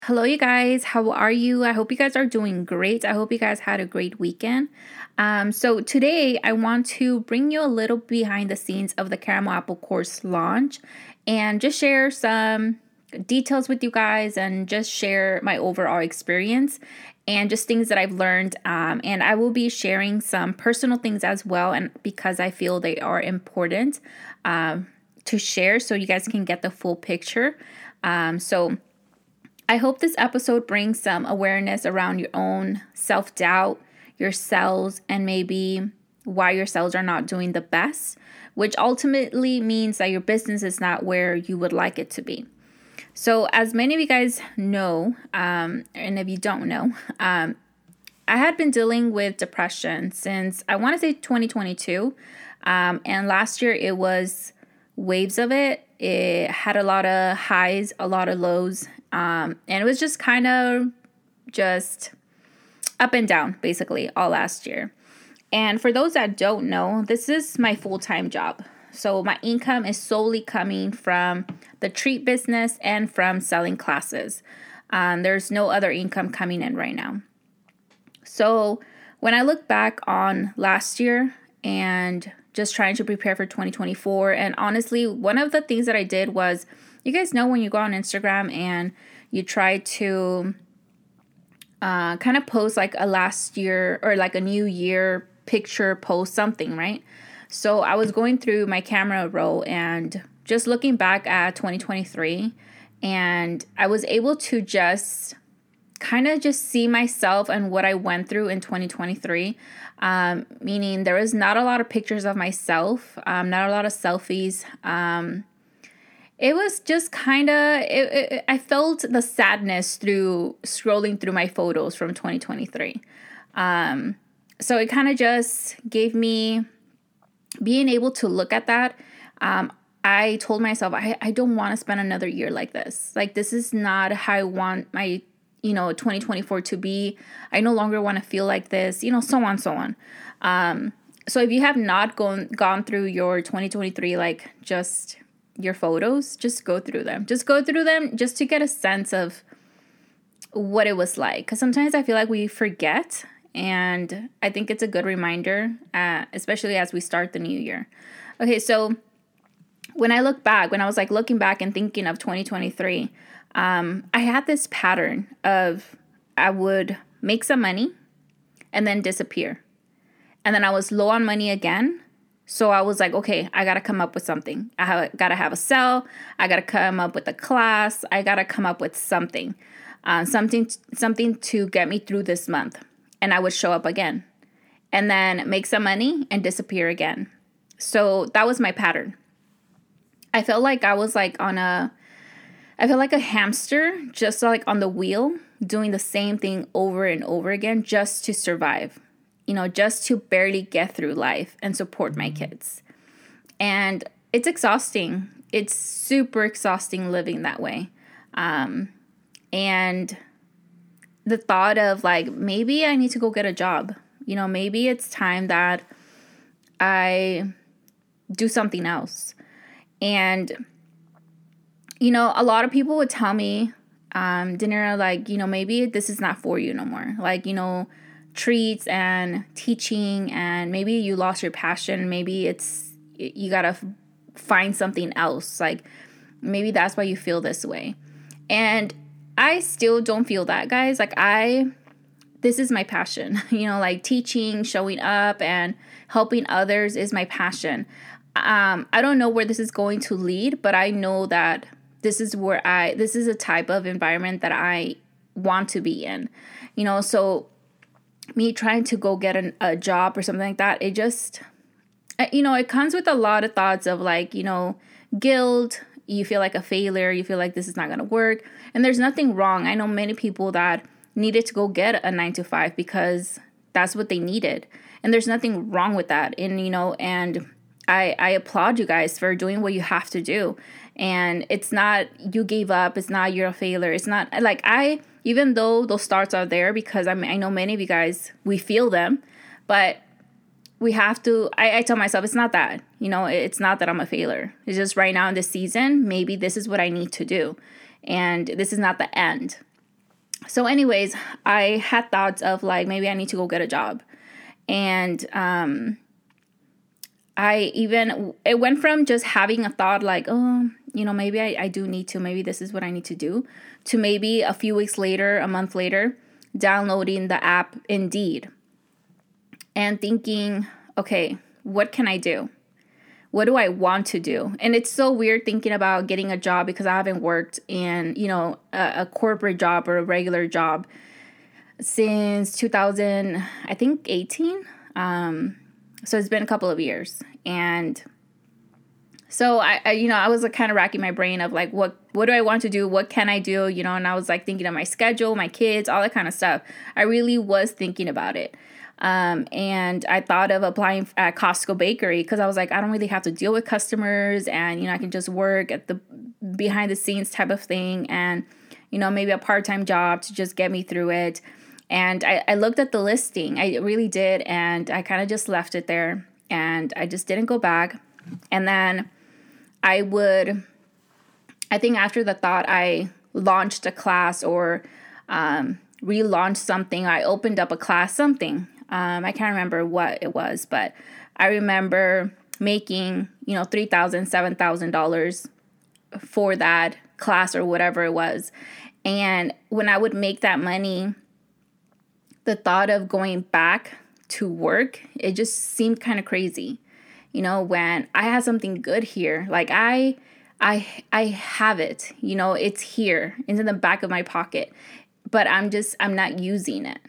Hello, you guys. How are you? I hope you guys are doing great. I hope you guys had a great weekend. So today I want to bring you a little behind the scenes of the Caramel Apple course launch and just share some details with you guys and just share my overall experience and just things that I've learned. And I will be sharing some personal things as well, and because I feel they are important to share so you guys can get the full picture. So I hope this episode brings some awareness around your own self-doubt, your cells, and maybe why your cells are not doing the best, which ultimately means that your business is not where you would like it to be. So as many of you guys know, and if you don't know, I had been dealing with depression since I want to say 2022. And last year it was waves of it. It had a lot of highs, a lot of lows. And it was just kind of just up and down basically all last year. And for those that don't know, this is my full-time job. So my income is solely coming from the treat business and from selling classes. There's no other income coming in right now. So when I look back on last year and just trying to prepare for 2024, and honestly, one of the things that I did was, you guys know when you go on Instagram and you try to kind of post like a last year or like a new year picture, post something, right? So I was going through my camera roll and just looking back at 2023, and I was able to just kind of just see myself and what I went through in 2023. Meaning there was not a lot of pictures of myself, not a lot of selfies. It was just kind of, I felt the sadness through scrolling through my photos from 2023. So it kind of just gave me being able to look at that. I told myself, I don't want to spend another year like this. Like, this is not how I want my 2024 to be. I no longer want to feel like this, so on, so on. So if you have not gone through your 2023, like just your photos, just go through them. Just go through them just to get a sense of what it was like. Because sometimes I feel like we forget, and I think it's a good reminder, especially as we start the new year. Okay, so when I look back, when I was like looking back and thinking of 2023, I had this pattern of I would make some money and then disappear. And then I was low on money again. So I was like, okay, I got to come up with something. Got to have a sell. I got to come up with a class. I got to come up with something, something to get me through this month. And I would show up again and then make some money and disappear again. So that was my pattern. I felt like I was like I felt like a hamster, just like on the wheel, doing the same thing over and over again just to survive, just to barely get through life and support my kids. And it's exhausting. It's super exhausting living that way. And the thought of like, maybe I need to go get a job. Maybe it's time that I do something else. And a lot of people would tell me, Danira, like, maybe this is not for you no more. Like, treats and teaching, and maybe you lost your passion. Maybe you got to find something else. Like, maybe that's why you feel this way. And I still don't feel that, guys. Like, this is my passion. Like teaching, showing up, and helping others is my passion. I don't know where this is going to lead, but I know that this is a type of environment that I want to be in, so me trying to go get a job or something like that, it just, it comes with a lot of thoughts of like, guilt. You feel like a failure. You feel like this is not going to work. And there's nothing wrong. I know many people that needed to go get a 9-to-5 because that's what they needed. And there's nothing wrong with that. And, I applaud you guys for doing what you have to do. And it's not you gave up. It's not you're a failure. It's not like even though those starts are there, because I know many of you guys, we feel them, but we have to, I tell myself, it's not that, it's not that I'm a failure. It's just right now in this season, maybe this is what I need to do. And this is not the end. So anyways, I had thoughts of like, maybe I need to go get a job. And it went from just having a thought like, oh, maybe I do need to, maybe this is what I need to do, to maybe a few weeks later, a month later, downloading the app Indeed and thinking, okay, what can I do? What do I want to do? And it's so weird thinking about getting a job because I haven't worked in, a corporate job or a regular job since 2000, I think 18. So it's been a couple of years. And so I was like kind of racking my brain of like, what do I want to do? What can I do? And I was like thinking of my schedule, my kids, all that kind of stuff. I really was thinking about it. And I thought of applying at Costco Bakery because I was like, I don't really have to deal with customers, and, I can just work at the behind the scenes type of thing, and, maybe a part-time job to just get me through it. And I looked at the listing, I really did. And I kind of just left it there, and I just didn't go back. And then I think after the thought, I launched a class or, relaunched something. I opened up a class, something. I can't remember what it was, but I remember making, $3,000, $7,000 for that class or whatever it was. And when I would make that money, the thought of going back to work, it just seemed kind of crazy. When I had something good here, like I have it, it's here, it's in the back of my pocket, but I'm not using it.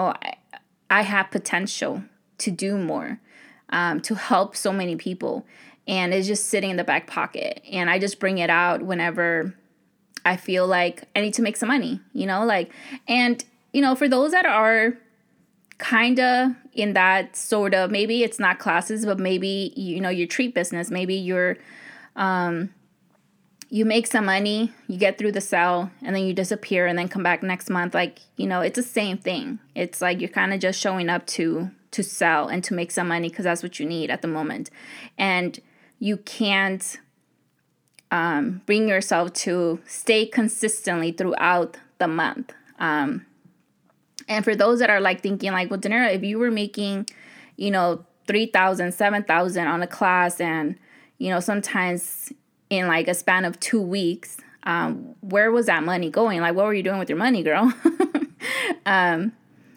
I have potential to do more, to help so many people. And it's just sitting in the back pocket. And I just bring it out whenever I feel like I need to make some money, and, for those that are kind of in that sort of, maybe it's not classes, but maybe, your treat business, maybe you're, you make some money, you get through the sale, and then you disappear and then come back next month. Like, it's the same thing. It's like you're kind of just showing up to sell and to make some money because that's what you need at the moment. And you can't bring yourself to stay consistently throughout the month. And for those that are like thinking like, well, Danara, if you were making, $3,000, $7,000 on a class, and, sometimes in like a span of 2 weeks, where was that money going? Like, what were you doing with your money, girl? And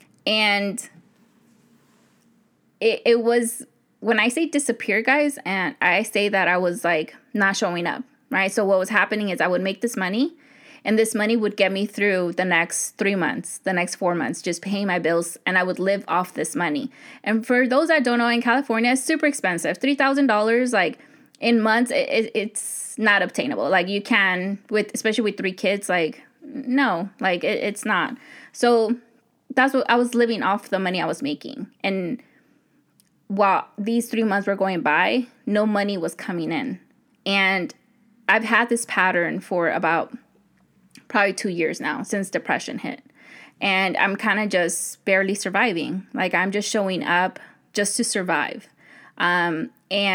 it was, when I say disappear, guys, and I say that I was like not showing up, right? So what was happening is I would make this money, and this money would get me through the next 3 months, the next 4 months, just paying my bills, and I would live off this money. And for those that don't know, in California, it's super expensive. $3,000, like in months, it's not obtainable. Like you can, especially with 3 kids, like no, like it's not. So that's what I was living off, the money I was making. And while these 3 months were going by, no money was coming in. And I've had this pattern for about probably 2 years now, since depression hit. And I'm kind of just barely surviving. Like I'm just showing up just to survive. And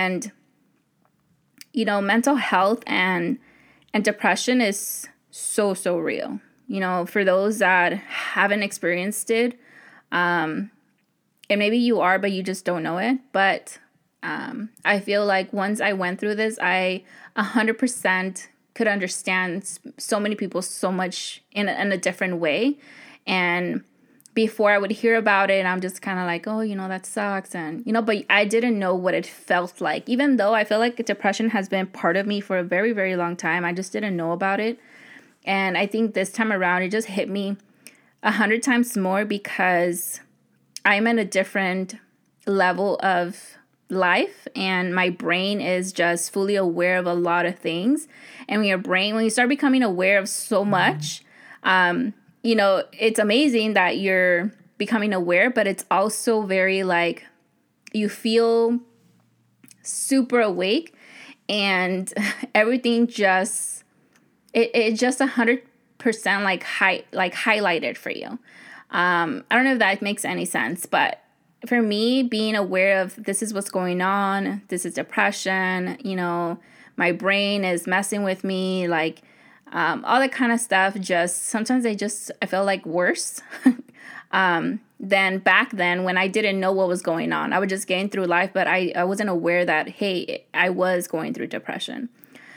mental health and depression is so real. For those that haven't experienced it, and maybe you are, but you just don't know it. But I feel like once I went through this, I 100% could understand so many people so much in a different way. And before I would hear about it, I'm just kind of like, oh, that sucks. And, but I didn't know what it felt like. Even though I feel like depression has been part of me for a very, very long time, I just didn't know about it. And I think this time around, it just hit me 100 times more because I'm at a different level of life, and my brain is just fully aware of a lot of things. And when you start becoming aware of so much, it's amazing that you're becoming aware, but it's also very like you feel super awake, and everything just it just 100% like highlighted for you. I don't know if that makes any sense, but for me, being aware of this is what's going on, this is depression, my brain is messing with me, like all that kind of stuff. Just sometimes I felt like worse than back then when I didn't know what was going on. I was just getting through life, but I wasn't aware that, hey, I was going through depression.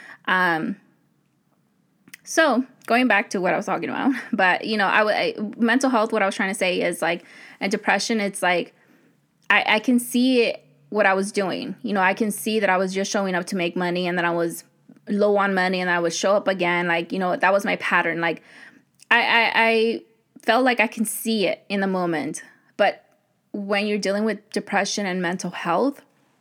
So going back to what I was talking about, but mental health, what I was trying to say is like, and depression, it's like, I can see what I was doing. I can see that I was just showing up to make money, and then I was low on money, and I would show up again. Like, that was my pattern. Like I felt like I can see it in the moment. But when you're dealing with depression and mental health,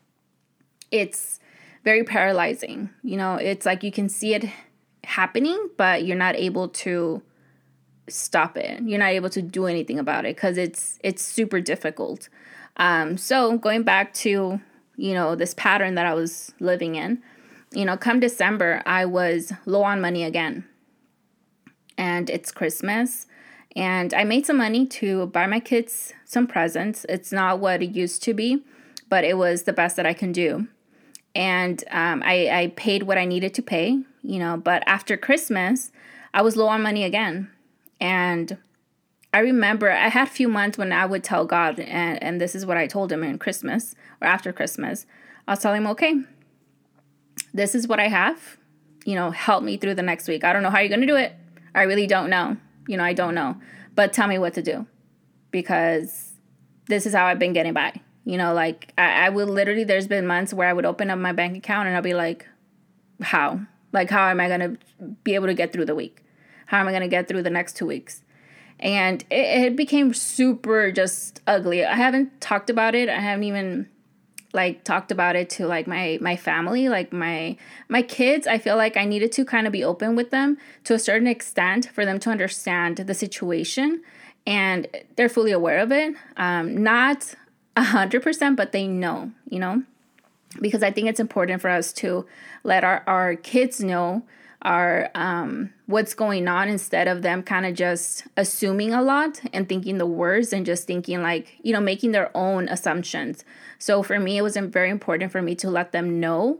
it's very paralyzing. It's like you can see it happening, but you're not able to stop it. You're not able to do anything about it because it's super difficult. So going back to, this pattern that I was living in, come December, I was low on money again. And it's Christmas. And I made some money to buy my kids some presents. It's not what it used to be, but it was the best that I can do. And I paid what I needed to pay, but after Christmas, I was low on money again. And I remember I had a few months when I would tell God, and this is what I told him in Christmas or after Christmas. I was telling him, okay, this is what I have, help me through the next week. I don't know how you're going to do it. I really don't know. I don't know, but tell me what to do, because this is how I've been getting by. Like I would literally, there's been months where I would open up my bank account and I'll be like, how? Like, how am I going to be able to get through the week? How am I going to get through the next 2 weeks? And it became super just ugly. I haven't talked about it. I haven't even talked about it to my family, like my kids. I feel like I needed to kind of be open with them to a certain extent for them to understand the situation, and they're fully aware of it. Not 100%, but they know, because I think it's important for us to let our kids know our what's going on, instead of them kind of just assuming a lot and thinking the worst and just thinking making their own assumptions. So for me, it was very important for me to let them know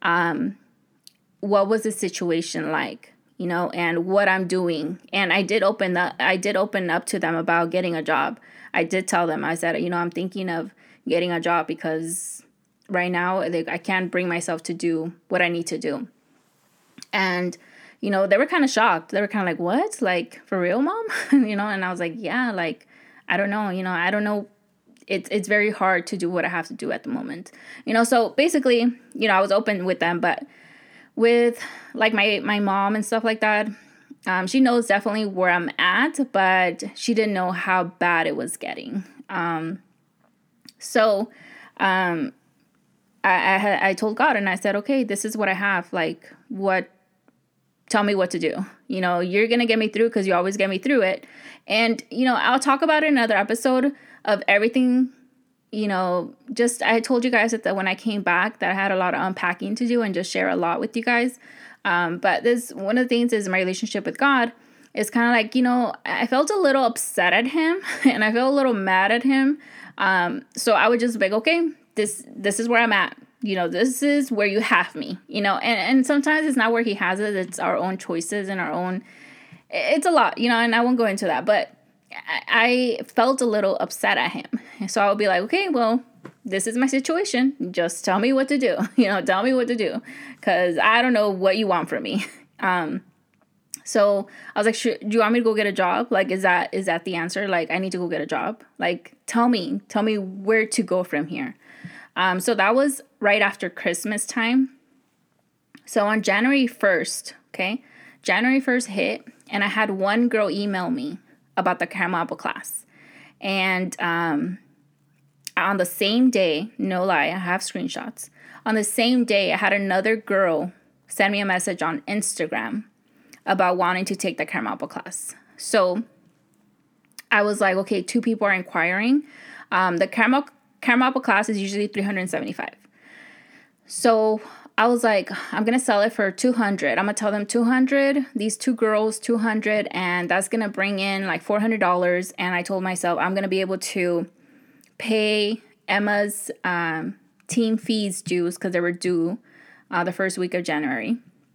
what was the situation like, and what I'm doing. And I did open up to them about getting a job. I did tell them, I said, I'm thinking of getting a job because right now I can't bring myself to do what I need to do. And, they were kind of shocked. They were kind of like, what? Like, for real, Mom? And I was like, yeah, like, I don't know. I don't know. It's very hard to do what I have to do at the moment. So basically, I was open with them, but with like my mom and stuff like that, she knows definitely where I'm at, but she didn't know how bad it was getting. So I told God, and I said, okay, this is what I have. Like, tell me what to do. You're going to get me through because you always get me through it. And, I'll talk about it in another episode of everything. I told you guys that when I came back that I had a lot of unpacking to do and just share a lot with you guys. But one of the things is my relationship with God is kind of like, I felt a little upset at him and I felt a little mad at him. So I would just be like, okay, this is where I'm at. This is where you have me, and sometimes it's not where he has it. It's our own choices and our own, it's a lot, and I won't go into that, but I felt a little upset at him. So I would be like, okay, well, this is my situation. Just tell me what to do, tell me what to do. Cause I don't know what you want from me. So I was like, do you want me to go get a job? Like, is that the answer? Like, I need to go get a job. Like, tell me where to go from here. So that was right after Christmas time. So on January 1st, January 1st hit, and I had one girl email me about the Caramel Apple class. And on the same day, no lie, I have screenshots. On the same day, I had another girl send me a message on Instagram about wanting to take the Caramel Apple class. So I was like, okay, 2 people are inquiring. The Caramel Apple class is usually $375. So I was like, I'm going to sell it for $200. I'm going to tell them $200, these 2 girls, $200, and that's going to bring in like $400. And I told myself I'm going to be able to pay Emma's team fees dues because they were due the first week of January.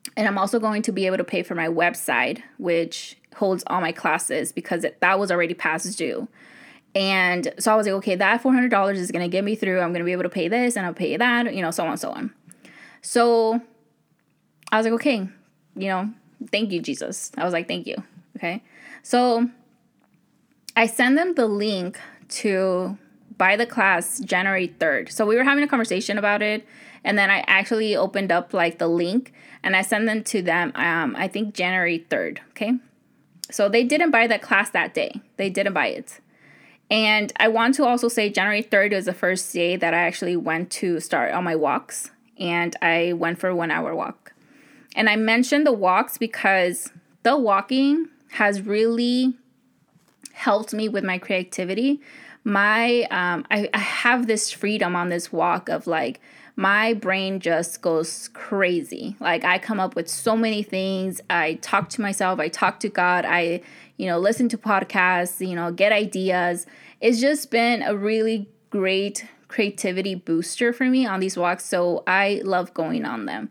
And I'm also going to be able to pay for my website, which holds all my classes because that was already past due. And so I was like, okay, that $400 is going to get me through. I'm going to be able to pay this and I'll pay that, so on and so on. So I was like, okay, thank you, Jesus. I was like, thank you. Okay. So I sent them the link to buy the class January 3rd. So we were having a conversation about it. And then I actually opened up like the link and I sent them to them, I think January 3rd. Okay. So they didn't buy that class that day. They didn't buy it. And I want to also say January 3rd was the first day that I actually went to start on my walks. And I went for a 1 hour walk. And I mentioned the walks because the walking has really helped me with my creativity. I have this freedom on this walk of like, my brain just goes crazy. Like I come up with so many things. I talk to myself. I talk to God. I, listen to podcasts, get ideas. It's just been a really great creativity booster for me on these walks. So I love going on them.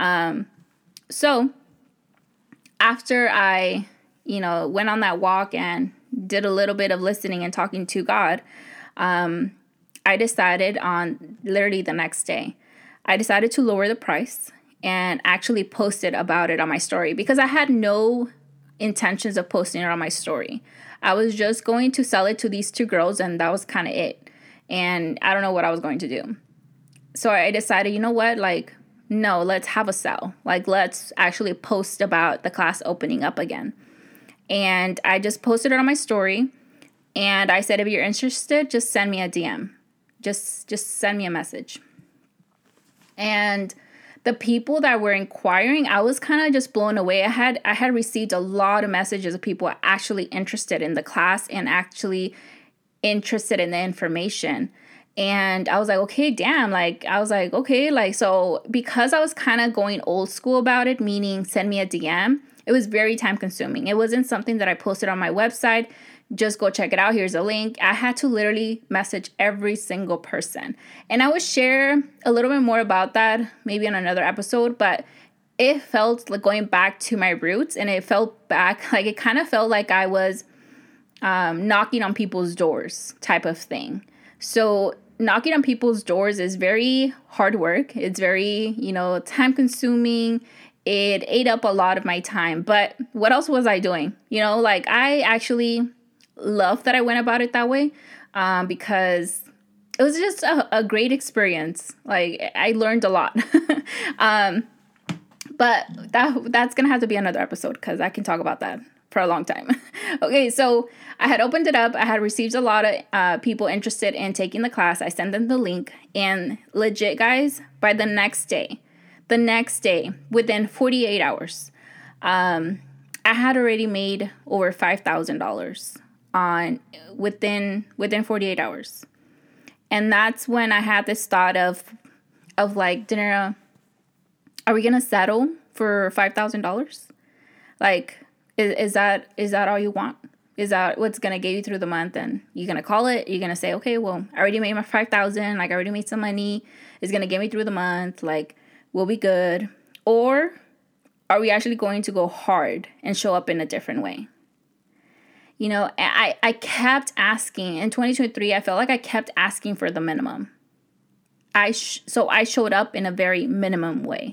So after I, went on that walk and did a little bit of listening and talking to God, I decided on literally the next day, I decided to lower the price and actually posted about it on my story because I had no intentions of posting it on my story. I was just going to sell it to these two girls and that was kind of it. And I don't know what I was going to do. So I decided, you know what, like, no, let's have a sell. Like, let's actually post about the class opening up again. And I just posted it on my story. And I said, if you're interested, just send me a DM. Just send me a message. And the people that were inquiring, I was kind of just blown away. I had received a lot of messages of people actually interested in the class and actually interested in the information. And I was like, okay, damn. Like, I was like, okay, like, so because I was kind of going old school about it, meaning send me a DM, it was very time consuming. It wasn't something that I posted on my website. Just go check it out. Here's a link. I had to literally message every single person. And I would share a little bit more about that maybe in another episode, but it felt like going back to my roots and it felt back, like it kind of felt like I was knocking on people's doors type of thing. So knocking on people's doors is very hard work. It's very, time consuming. It ate up a lot of my time. But what else was I doing? Like I actually love that I went about it that way because it was just a great experience. Like I learned a lot. But that's going to have to be another episode because I can talk about that for a long time. Okay, so I had opened it up. I had received a lot of people interested in taking the class. I sent them the link and legit, guys, by the next day, within 48 hours, I had already made over $5,000 within 48 hours. And that's when I had this thought of like, Danara, are we going to settle for $5,000? Like, is that all you want? Is that what's going to get you through the month? And you're going to call it, you're going to say, okay, well, I already made my 5,000. Like I already made some money. It's going to get me through the month. Like we'll be good. Or are we actually going to go hard and show up in a different way? I kept asking in 2023. I felt like I kept asking for the minimum. So I showed up in a very minimal way.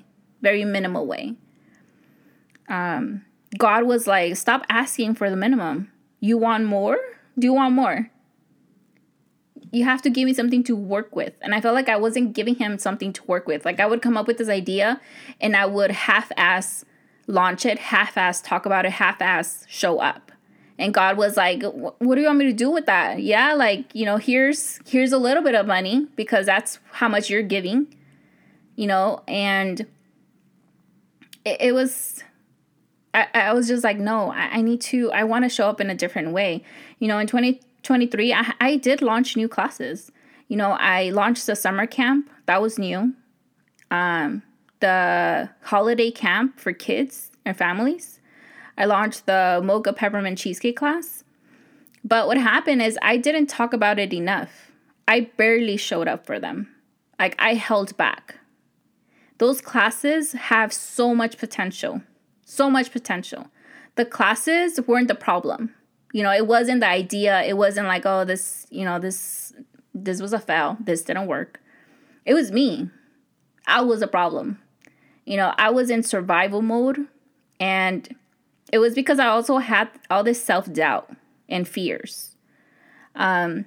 God was like, stop asking for the minimum. You want more? Do you want more? You have to give me something to work with. And I felt like I wasn't giving him something to work with. Like I would come up with this idea and I would half-ass launch it, half-ass talk about it, half-ass show up. And God was like, what do you want me to do with that? Yeah, like, here's a little bit of money because that's how much you're giving, and it was, I was just like, no, I want to show up in a different way. In 2023, I did launch new classes. I launched the summer camp. That was new. The holiday camp for kids and families. I launched the mocha peppermint cheesecake class. But what happened is I didn't talk about it enough. I barely showed up for them. Like I held back Those classes have so much potential. So much potential. The classes weren't the problem. It wasn't the idea. It wasn't like, oh, this was a fail. This didn't work. It was me. I was a problem. I was in survival mode, and it was because I also had all this self-doubt and fears. And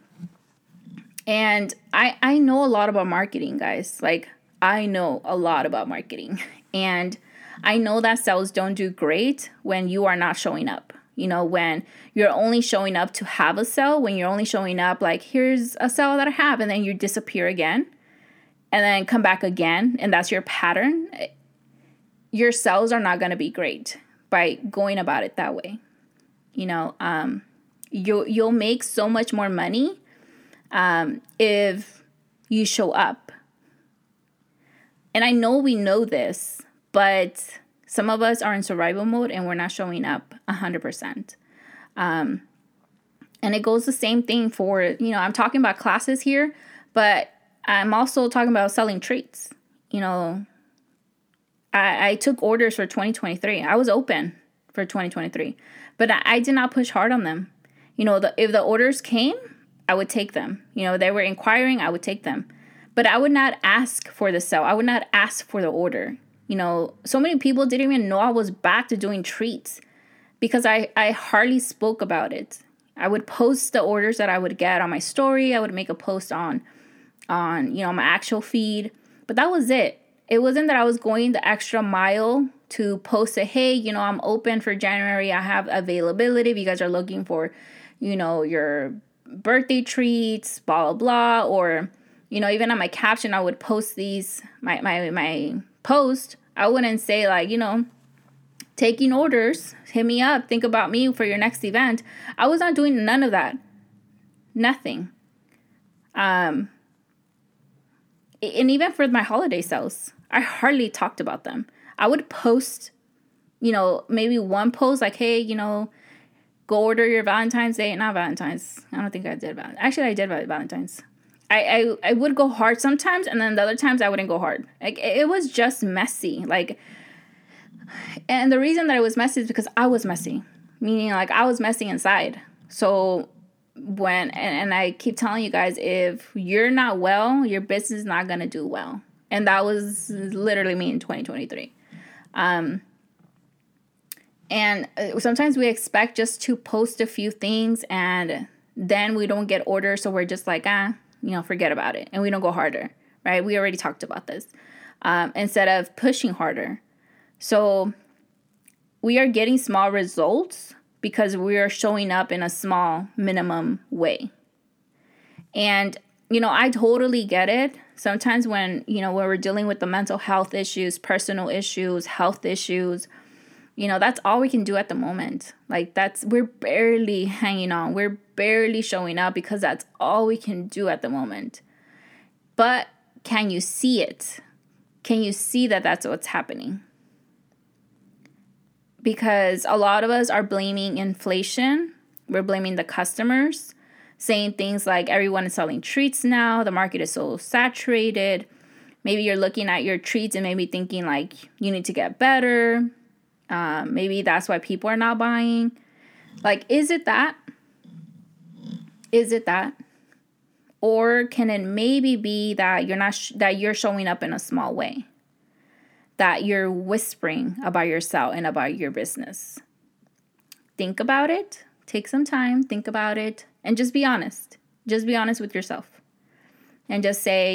I know a lot about marketing, guys. Like, I know a lot about marketing. And I know that sales don't do great when you are not showing up. When you're only showing up to have a sale, when you're only showing up like, here's a sale that I have, and then you disappear again and then come back again, and that's your pattern. Your sales are not going to be great by going about it that way. You'll make so much more money if you show up. And I know we know this, but some of us are in survival mode and we're not showing up 100%. And it goes the same thing for, I'm talking about classes here, but I'm also talking about selling treats. I took orders for 2023. I was open for 2023, but I did not push hard on them. If the orders came, I would take them. They were inquiring, I would take them. But I would not ask for the sale. I would not ask for the order. So many people didn't even know I was back to doing treats because I hardly spoke about it. I would post the orders that I would get on my story. I would make a post on my actual feed. But that was it. It wasn't that I was going the extra mile to post it. Hey, I'm open for January. I have availability if you guys are looking for, your birthday treats, blah, blah, blah. Or, even on my caption, I would post these, my post. I wouldn't say like, taking orders, hit me up, think about me for your next event. I was not doing none of that. Nothing. And even for my holiday sales, I hardly talked about them. I would post, maybe one post like, hey, go order your Valentine's Day. Not Valentine's. I don't think I did Valentine's. Actually, I did Valentine's. I would go hard sometimes, and then the other times I wouldn't go hard. Like, it was just messy. Like, and the reason that it was messy is because I was messy. Meaning, like, I was messy inside. So and I keep telling you guys, if you're not well, your business is not going to do well. And that was literally me in 2023. And sometimes we expect just to post a few things and then we don't get orders. So we're just like, forget about it. And we don't go harder, right? We already talked about this. Instead of pushing harder. So we are getting small results because we are showing up in a small minimum way. And, I totally get it. Sometimes when we're dealing with the mental health issues, personal issues, health issues, that's all we can do at the moment. Like, we're barely hanging on. We're barely showing up because that's all we can do at the moment. But can you see it? Can you see that that's what's happening? Because a lot of us are blaming inflation. We're blaming the customers, saying things like everyone is selling treats now. The market is so saturated. Maybe you're looking at your treats and maybe thinking like you need to get better. Maybe that's why people are not buying. Like, is it that? Is it that? Or can it maybe be that that you're showing up in a small way? That you're whispering about yourself and about your business. Think about it. Take some time. Think about it. And just be honest. Just be honest with yourself. And just say,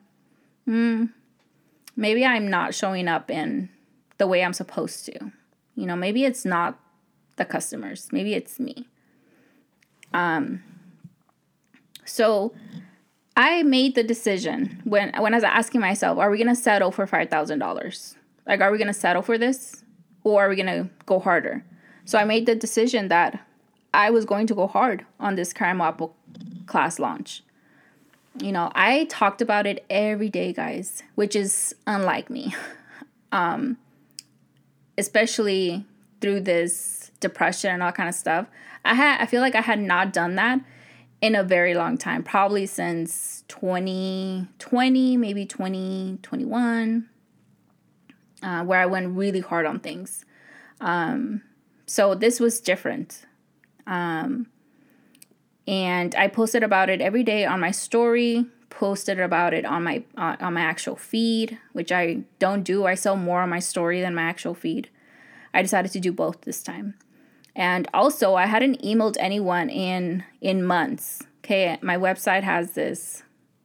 maybe I'm not showing up in the way I'm supposed to. Maybe it's not the customers. Maybe it's me. So I made the decision when I was asking myself, are we going to settle for $5,000? Like, are we going to settle for this? Or are we going to go harder? So I made the decision that I was going to go hard on this caramel apple class launch. I talked about it every day, guys, which is unlike me. Especially through this depression and all kind of stuff. I feel like I had not done that in a very long time, probably since 2020, maybe 2021. where I went really hard on things. So this was different. And I posted about it every day on my story, posted about it on my actual feed, which I don't do. I sell more on my story than my actual feed. I decided to do both this time. And also, I hadn't emailed anyone in months. Okay, my website has this.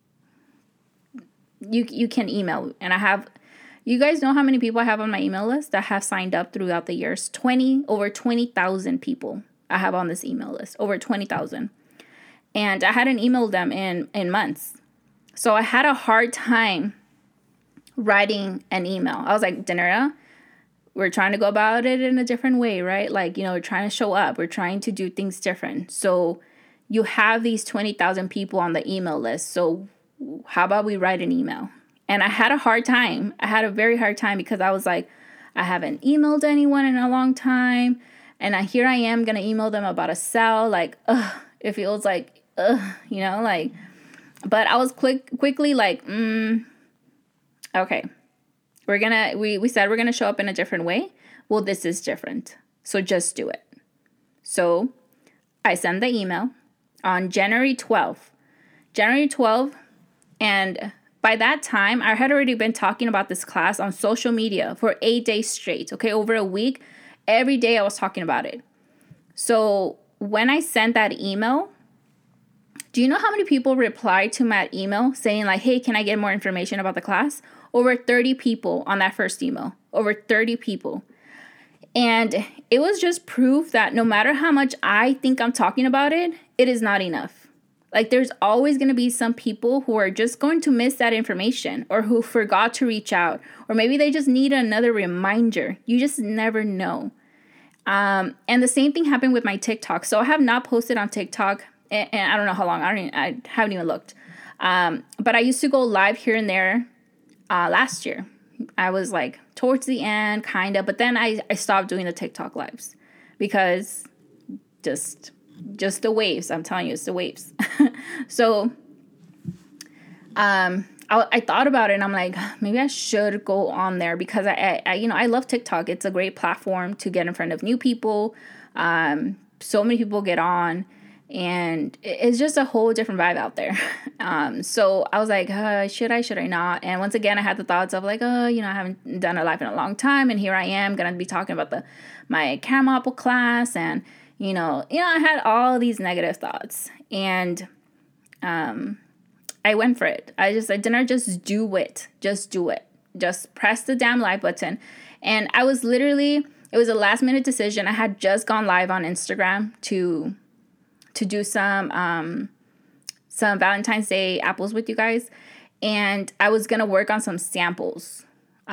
You can email, and I have. You guys know how many people I have on my email list that have signed up throughout the years? Over 20,000 people I have on this email list. Over 20,000. And I hadn't emailed them in months. So I had a hard time writing an email. I was like, Danira, we're trying to go about it in a different way, right? Like, we're trying to show up. We're trying to do things different. So you have these 20,000 people on the email list. So how about we write an email? And I had a hard time. I had a very hard time because I was like, I haven't emailed anyone in a long time. And here I am going to email them about a sell. Like, it feels like, like, but I was quickly like, okay, we said we're going to show up in a different way. Well, this is different. So just do it. So I sent the email on January 12th. And by that time, I had already been talking about this class on social media for 8 days straight. Okay, over a week, every day I was talking about it. So when I sent that email, do you know how many people replied to my email saying like, hey, can I get more information about the class? Over 30 people on that first email. Over 30 people. And it was just proof that no matter how much I think I'm talking about it, it is not enough. Like there's always going to be some people who are just going to miss that information or who forgot to reach out. Or maybe they just need another reminder. You just never know. And the same thing happened with my TikTok. So I have not posted on TikTok and I don't know how long. I haven't even looked. But I used to go live here and there last year. I was like towards the end, kind of. But then I stopped doing the TikTok lives because just the waves. I'm telling you, it's the waves. So I thought about it and I'm like, maybe I should go on there because I love TikTok. It's a great platform to get in front of new people. So many people get on and it's just a whole different vibe out there. So I was like, should I not? And once again, I had the thoughts of like, I haven't done a live in a long time. And here I am going to be talking about my caramel apple class. And, I had all these negative thoughts and, I went for it. I didn't just do it. Just do it. Just press the damn live button. And I was it was a last minute decision. I had just gone live on Instagram to do some Valentine's Day apples with you guys. And I was going to work on some samples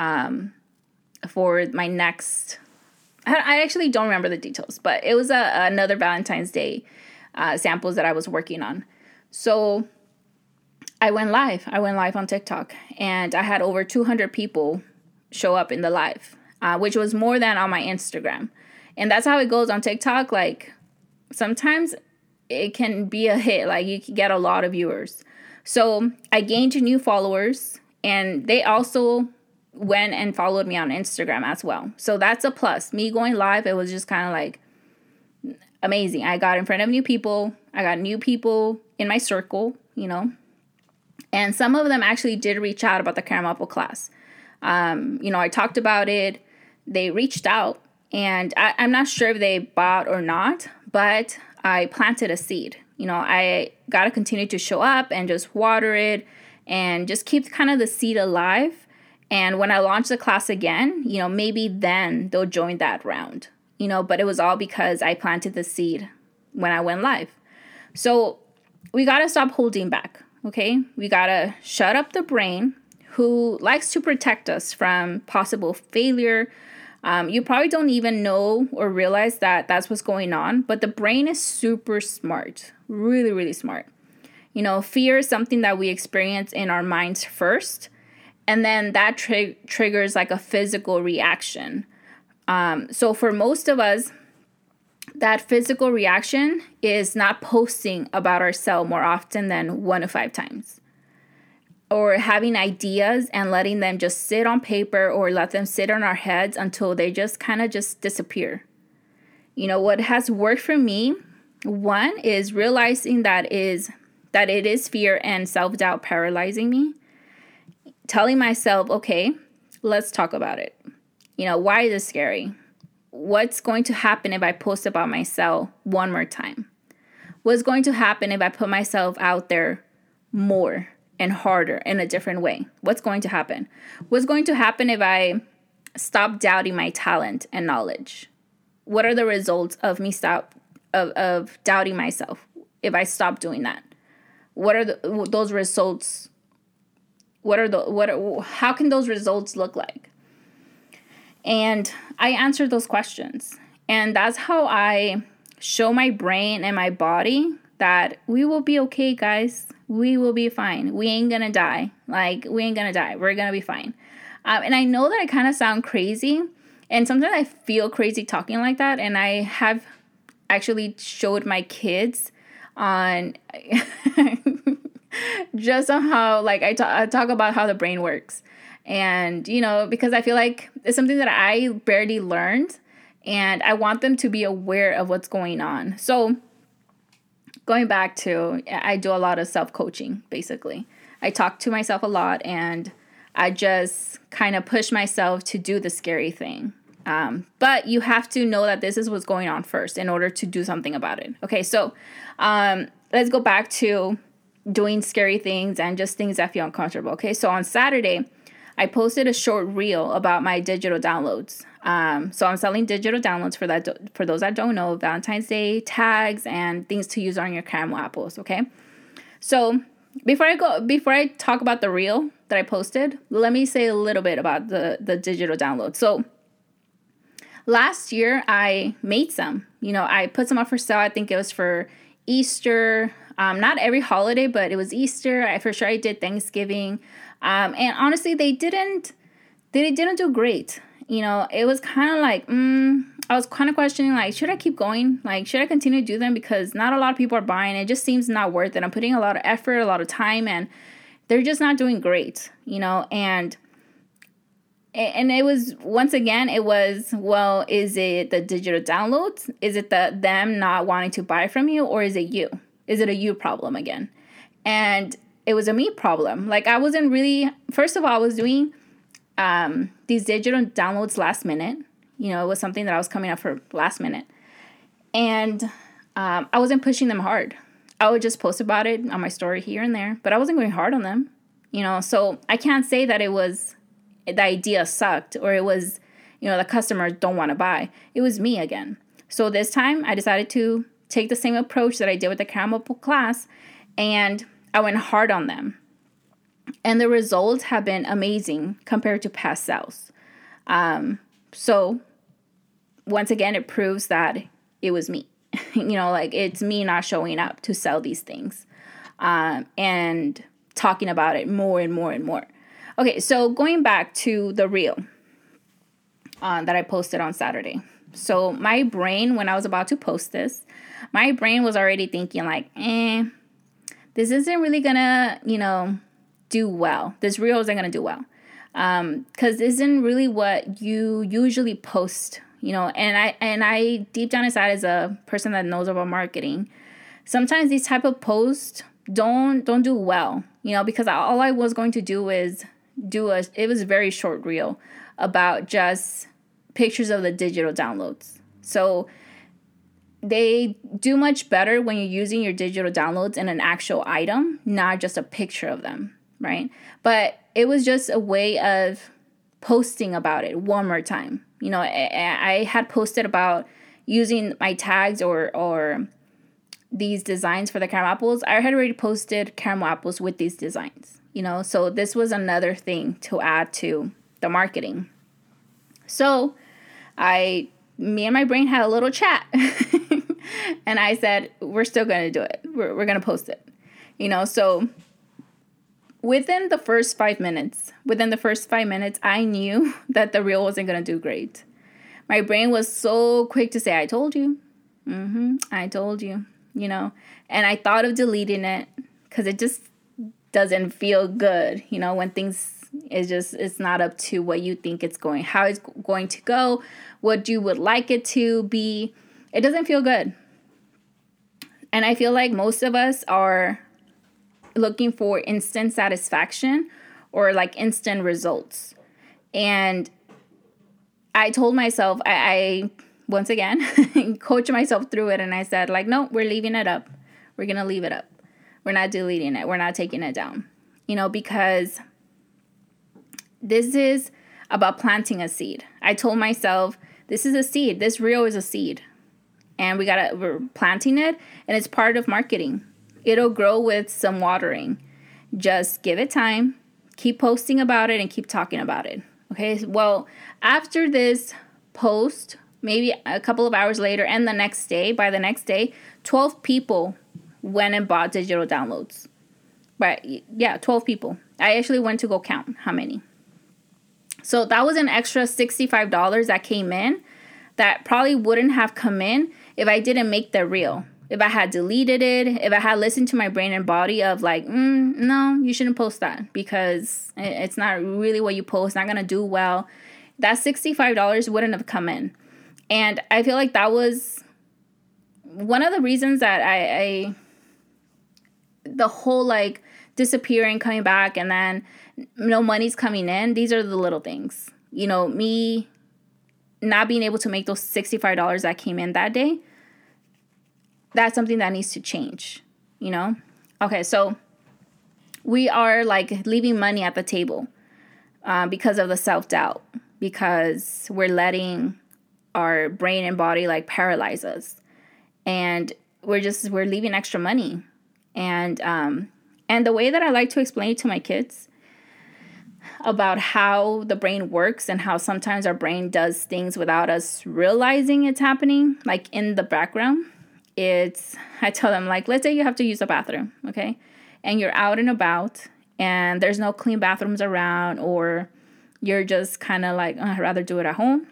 for my next, I actually don't remember the details, but it was another Valentine's Day samples that I was working on. So I went live on TikTok and I had over 200 people show up in the live, which was more than on my Instagram. And that's how it goes on TikTok. Like sometimes it can be a hit, like you can get a lot of viewers. So I gained new followers and they also went and followed me on Instagram as well. So that's a plus. Me going live, it was just kind of like amazing. I got in front of new people. I got new people in my circle, and some of them actually did reach out about the caramel apple class. I talked about it. They reached out and I'm not sure if they bought or not, but I planted a seed. I got to continue to show up and just water it and just keep kind of the seed alive. And when I launch the class again, maybe then they'll join that round, but it was all because I planted the seed when I went live. So we got to stop holding back. Okay. We got to shut up the brain who likes to protect us from possible failure. You probably don't even know or realize that that's what's going on, but the brain is super smart, really, really smart. Fear is something that we experience in our minds first, and then that triggers like a physical reaction. So for most of us, that physical reaction is not posting about ourselves more often than 1 to 5 times. or having ideas and letting them just sit on paper or let them sit on our heads until they just kind of just disappear. What has worked for me, one is realizing that it is fear and self-doubt paralyzing me. Telling myself, okay, let's talk about it. Why is this scary? What's going to happen if I post about myself one more time? What's going to happen if I put myself out there more and harder in a different way? What's going to happen? What's going to happen if I stop doubting my talent and knowledge? What are the results of me of doubting myself if I stop doing that? What are those results? How can those results look like? And I answer those questions. And that's how I show my brain and my body that we will be okay, guys. We will be fine. We ain't gonna die. We ain't gonna die. We're gonna be fine. And I know that I kind of sound crazy. And sometimes I feel crazy talking like that. And I have actually showed my kids on just on how, I talk about how the brain works. And, because I feel like it's something that I barely learned. And I want them to be aware of what's going on. So going back to, I do a lot of self-coaching, basically. I talk to myself a lot, and I just kind of push myself to do the scary thing. But you have to know that this is what's going on first in order to do something about it. Okay, so let's go back to doing scary things and just things that feel uncomfortable. Okay, so on Saturday, I posted a short reel about my digital downloads. So I'm selling digital downloads for those that don't know, Valentine's Day tags and things to use on your caramel apples. Okay, so before I talk about the reel that I posted, let me say a little bit about the digital download. So last year I made some. I put some up for sale. I think it was for Easter. Not every holiday, but it was Easter. For sure I did Thanksgiving. And honestly, they didn't do great. It was kind of like, I was kind of questioning, should I keep going? Should I continue to do them? Because not a lot of people are buying. It just seems not worth it. I'm putting a lot of effort, a lot of time, and they're just not doing great, and it was, once again, well, is it the digital downloads? Is it them not wanting to buy from you? Or is it you? Is it a you problem again? And it was a me problem. I wasn't really, first of all, I was doing these digital downloads last minute. It was something that I was coming up for last minute. And I wasn't pushing them hard. I would just post about it on my story here and there, but I wasn't going hard on them. So I can't say that it was, the idea sucked, or it was, the customers don't want to buy. It was me again. So this time I decided to take the same approach that I did with the caramel apple class, and I went hard on them. And the results have been amazing compared to past sales. So once again, it proves that it was me. It's me not showing up to sell these things, and talking about it more and more and more. Okay, so going back to the reel that I posted on Saturday. So my brain, when I was about to post this, my brain was already thinking this isn't really gonna, do well. This reel isn't gonna do well. Because this isn't really what you usually post, and I deep down inside, as a person that knows about marketing, sometimes these type of posts don't do well, because all I was going to do is it was a very short reel about just pictures of the digital downloads. So they do much better when you're using your digital downloads in an actual item, not just a picture of them, right? But it was just a way of posting about it one more time. I had posted about using my tags or these designs for the caramel apples. I had already posted caramel apples with these designs, so this was another thing to add to the marketing. So me and my brain had a little chat and I said, we're still going to do it. We're going to post it, so within the first 5 minutes, I knew that the reel wasn't going to do great. My brain was so quick to say, I told you. I told you, and I thought of deleting it because it just doesn't feel good, when things it's not up to what you think how it's going to go, what you would like it to be. It doesn't feel good. And I feel like most of us are looking for instant satisfaction or like instant results. And I told myself, I once again, coach myself through it. And I said, like, no, we're leaving it up. We're going to leave it up. We're not deleting it. We're not taking it down, because this is about planting a seed. I told myself, this is a seed. This reel is a seed. And we're planting it, and it's part of marketing. It'll grow with some watering. Just give it time, keep posting about it, and keep talking about it. Okay, well, after this post, maybe a couple of hours later, and by the next day, 12 people went and bought digital downloads. But yeah, 12 people. I actually went to go count how many. So that was an extra $65 that came in that probably wouldn't have come in if I didn't make the reel. If I had deleted it, if I had listened to my brain and body of like, no, you shouldn't post that because it's not really what you post, not going to do well, that $65 wouldn't have come in. And I feel like that was one of the reasons that I the whole like disappearing, coming back, and then no money's coming in. These are the little things, me not being able to make those $65 that came in that day. That's something that needs to change, Okay, so we are like leaving money at the table because of the self-doubt, because we're letting our brain and body like paralyze us, and we're leaving extra money. And the way that I like to explain it to my kids about how the brain works and how sometimes our brain does things without us realizing it's happening, like in the background. I tell them, like, let's say you have to use the bathroom, okay? And you're out and about and there's no clean bathrooms around, or you're just kind of like, I'd rather do it at home.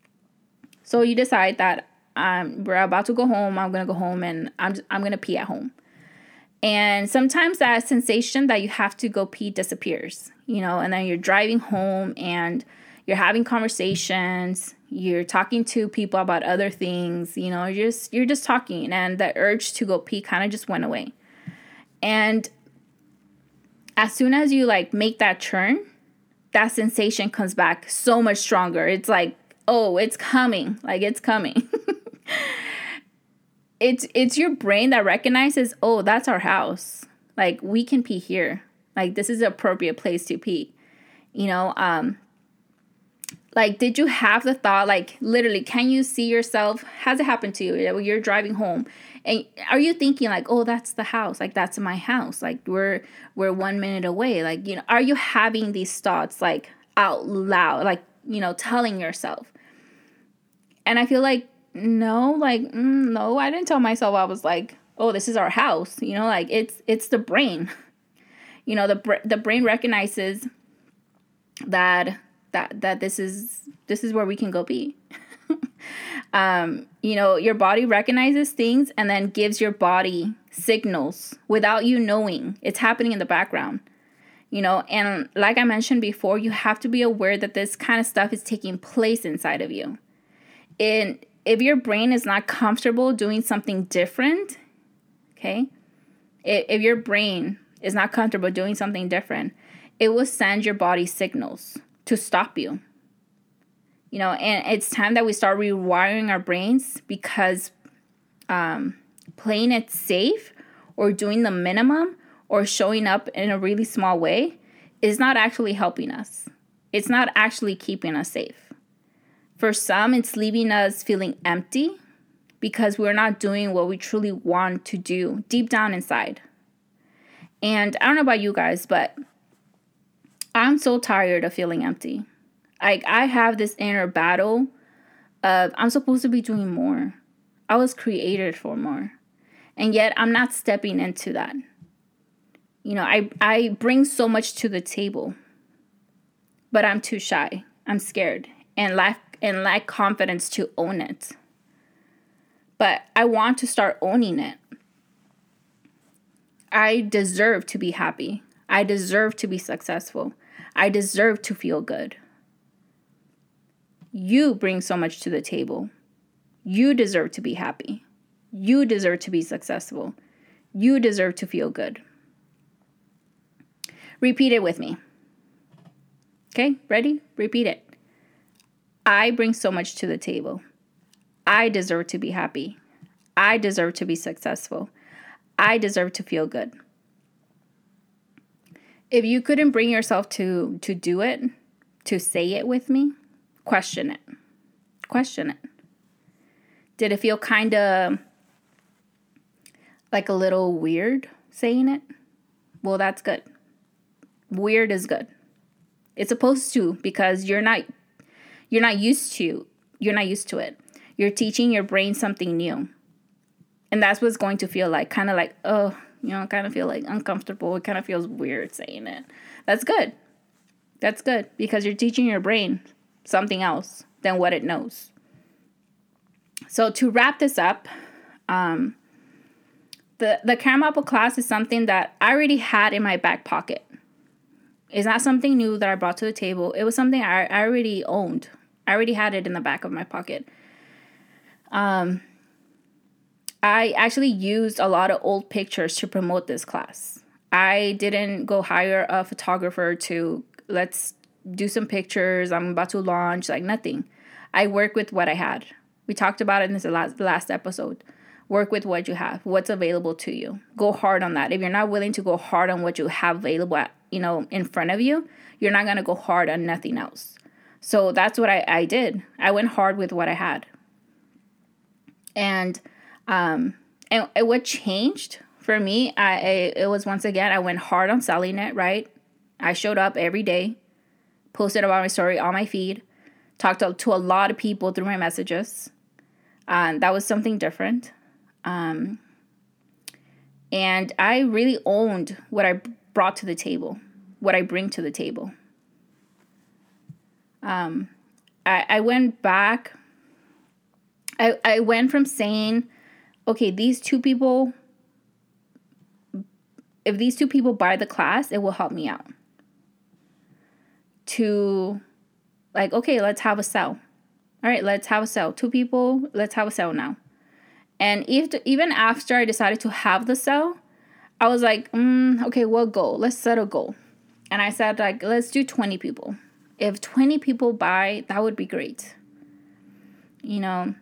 So you decide that we're about to go home. I'm going to go home and I'm going to pee at home. And sometimes that sensation that you have to go pee disappears, and then you're driving home and you're having conversations, you're talking to people about other things, you're just talking, and the urge to go pee kind of just went away. And as soon as you like make that turn, that sensation comes back so much stronger. It's like, oh, it's coming, like it's coming. It's your brain that recognizes, oh, that's our house. Like, we can pee here. Like, this is the appropriate place to pee. Like, did you have the thought, like, literally, can you see yourself? Has it happened to you? You're driving home. And are you thinking, like, oh, that's the house. Like, that's my house. Like, we're 1 minute away. Like, are you having these thoughts, like, out loud? Like, telling yourself. And I feel like, no, like, no, I didn't tell myself. I was like, oh, this is our house. Like, it's the brain. The brain recognizes that this is where we can go be. Your body recognizes things and then gives your body signals without you knowing. It's happening in the background. And like I mentioned before, you have to be aware that this kind of stuff is taking place inside of you. And if your brain is not comfortable doing something different, okay, if your brain is not comfortable doing something different, it will send your body signals to stop you. And it's time that we start rewiring our brains, because playing it safe or doing the minimum or showing up in a really small way is not actually helping us. It's not actually keeping us safe. For some, it's leaving us feeling empty because we're not doing what we truly want to do deep down inside. And I don't know about you guys, but I'm so tired of feeling empty. Like, I have this inner battle of I'm supposed to be doing more. I was created for more. And yet I'm not stepping into that. I bring so much to the table, but I'm too shy. I'm scared and lack confidence to own it. But I want to start owning it. I deserve to be happy. I deserve to be successful. I deserve to feel good. You bring so much to the table. You deserve to be happy. You deserve to be successful. You deserve to feel good. Repeat it with me. Okay, ready? Repeat it. I bring so much to the table. I deserve to be happy. I deserve to be successful. I deserve to feel good. If you couldn't bring yourself to do it, to say it with me, question it. Question it. Did it feel kind of like a little weird saying it? Well, that's good. Weird is good. It's supposed to, because you're not used to it. You're teaching your brain something new. And that's what it's going to feel like. Kind of like, oh, kind of feel like uncomfortable. It kind of feels weird saying it. That's good. That's good, because you're teaching your brain something else than what it knows. So to wrap this up, the caramel apple class is something that I already had in my back pocket. It's not something new that I brought to the table. It was something I already owned. I already had it in the back of my pocket. I actually used a lot of old pictures to promote this class. I didn't go hire a photographer to let's do some pictures. I'm about to launch, like nothing. I work with what I had. We talked about it in this last episode. Work with what you have, what's available to you. Go hard on that. If you're not willing to go hard on what you have available, in front of you, you're not going to go hard on nothing else. So that's what I did. I went hard with what I had. And what changed for me, it was once again, I went hard on selling it, right? I showed up every day, posted about my story on my feed, talked to a lot of people through my messages. That was something different. And I really owned what I brought to the table, what I bring to the table. I went back. I went from saying, okay, if these two people buy the class, it will help me out. To like, okay, let's have a sale. All right, let's have a sale. 2 people, let's have a sale now. And even after I decided to have the sale, I was like, okay, what goal? Let's set a goal. And I said, like, let's do 20 people. If 20 people buy, that would be great. And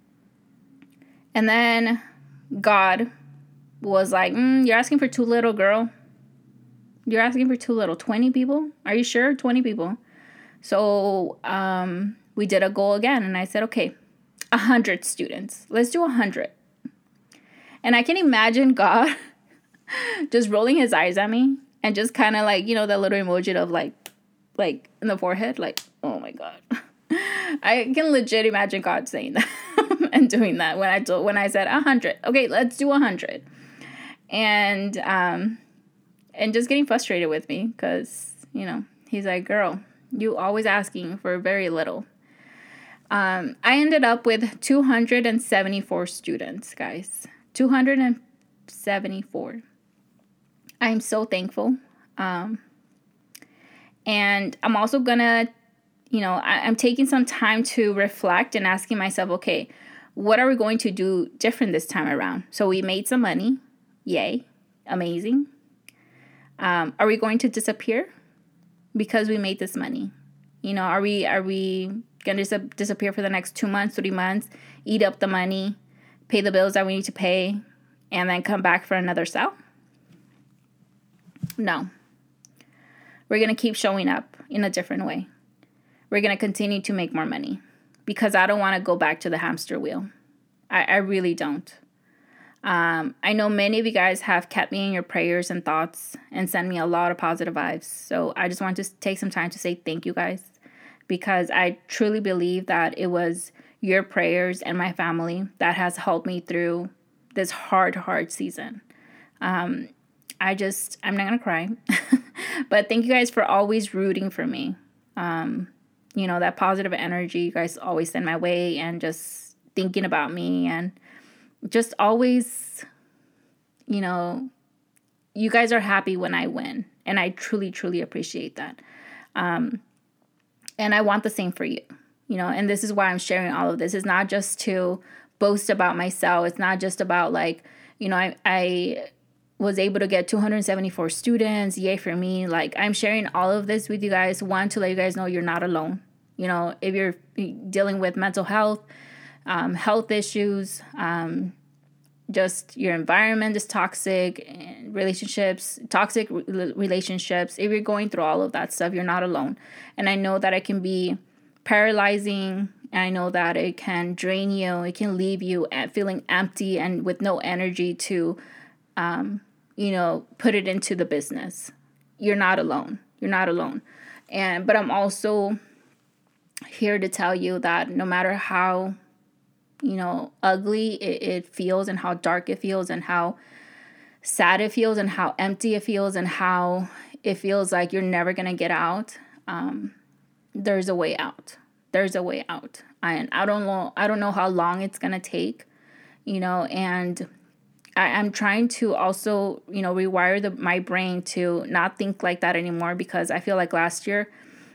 then God was like, you're asking for too little, girl. You're asking for too little. 20 people? Are you sure? 20 people. So we did a goal again. And I said, okay, 100 students. Let's do 100. And I can imagine God just rolling his eyes at me and just kind of like, that little emoji of like in the forehead, like, oh my God. I can legit imagine God saying that and doing that when I said 100. Okay, let's do 100. And just getting frustrated with me because, he's like, girl, you always asking for very little. I ended up with 274 students, guys. 274. I'm so thankful. And I'm also gonna, I'm taking some time to reflect and asking myself, okay, what are we going to do different this time around? So we made some money. Yay. Amazing. Are we going to disappear because we made this money? Are we going to disappear for the next 2 months, 3 months, eat up the money, pay the bills that we need to pay, and then come back for another sale? No. We're going to keep showing up in a different way. We're going to continue to make more money because I don't want to go back to the hamster wheel. I really don't. I know many of you guys have kept me in your prayers and thoughts and sent me a lot of positive vibes. So I just want to take some time to say thank you guys, because I truly believe that it was your prayers and my family that has helped me through this hard season. I'm not going to cry, but thank you guys for always rooting for me. That positive energy you guys always send my way and just thinking about me and just always, you guys are happy when I win And I truly, truly appreciate that. And I want the same for you, and this is why I'm sharing all of this. It's not just to boast about myself. It's not just about like, I was able to get 274 students. Yay for me. Like, I'm sharing all of this with you guys. One, to let you guys know you're not alone. If you're dealing with mental health, health issues, just your environment is toxic, toxic relationships. If you're going through all of that stuff, you're not alone. And I know that it can be paralyzing. I know that it can drain you. It can leave you feeling empty and with no energy to, put it into the business. You're not alone. You're not alone. But I'm also here to tell you that no matter how, ugly it feels, and how dark it feels, and how sad it feels, and how empty it feels, and how it feels like you're never going to get out, there's a way out. There's a way out. And I don't know how long it's going to take, and I'm trying to also, rewire my brain to not think like that anymore, because I feel like last year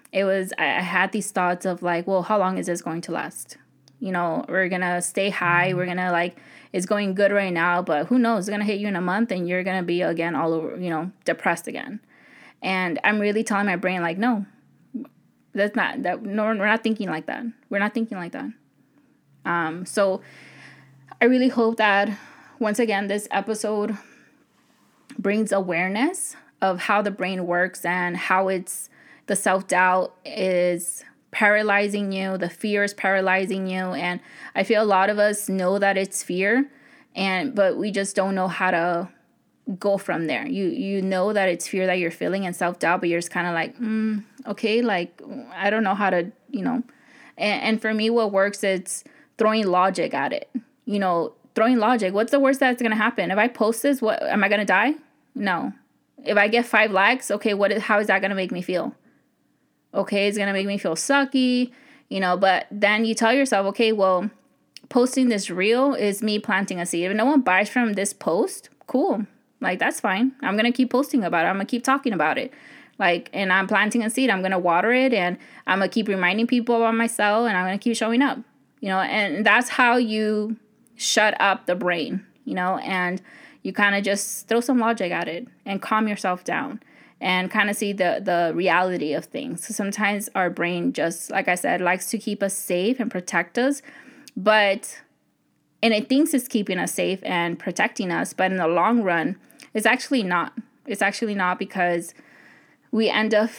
I had these thoughts of like, well, how long is this going to last? We're going to stay high. We're going to it's going good right now, but who knows? It's going to hit you in a month and you're going to be again all over, depressed again. And I'm really telling my brain like, no, that's not that. No, we're not thinking like that. We're not thinking like that. So I really hope that once again, this episode brings awareness of how the brain works and how the self-doubt is paralyzing you. The fear is paralyzing you. And I feel a lot of us know that it's fear, but we just don't know how to go from there. You know that it's fear that you're feeling and self-doubt, but you're just kind of like, okay, like, I don't know how to, and for me, what works is throwing logic at it. Throwing logic. What's the worst that's going to happen? If I post this, what, am I going to die? No. If I get 5 likes, okay, how is that going to make me feel? Okay, it's going to make me feel sucky, but then you tell yourself, okay, well, posting this reel is me planting a seed. If no one buys from this post, cool. Like, that's fine. I'm going to keep posting about it. I'm going to keep talking about it. And I'm planting a seed. I'm going to water it, and I'm going to keep reminding people about myself, and I'm going to keep showing up, and that's how you shut up the brain, and you kind of just throw some logic at it and calm yourself down. And kind of see the reality of things. So sometimes our brain just, like I said, likes to keep us safe and protect us. And it thinks it's keeping us safe and protecting us. But in the long run, it's actually not. It's actually not, because we end up,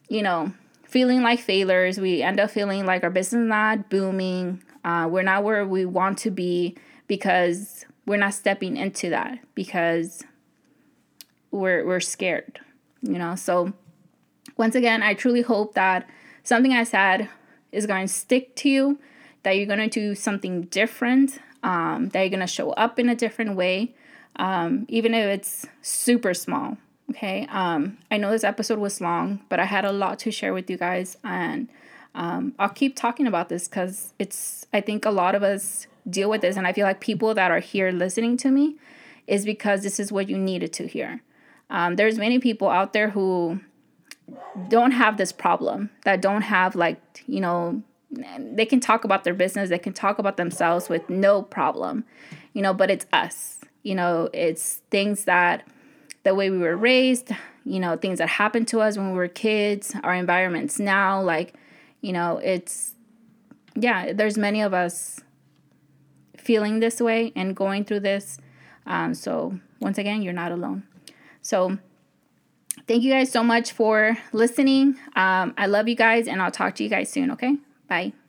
feeling like failures. We end up feeling like our business is not booming. We're not where we want to be, because we're not stepping into that, because we're scared. So once again, I truly hope that something I said is going to stick to you, that you're going to do something different, that you're going to show up in a different way, even if it's super small. Okay. I know this episode was long, but I had a lot to share with you guys, and I'll keep talking about this, because I think a lot of us deal with this, and I feel like people that are here listening to me is because this is what you needed to hear. There's many people out there who don't have this problem, that don't have they can talk about their business, they can talk about themselves with no problem, but it's us, it's things that the way we were raised, things that happened to us when we were kids, our environments now, there's many of us feeling this way and going through this. So once again, you're not alone. So thank you guys so much for listening. I love you guys, and I'll talk to you guys soon. Okay. Bye.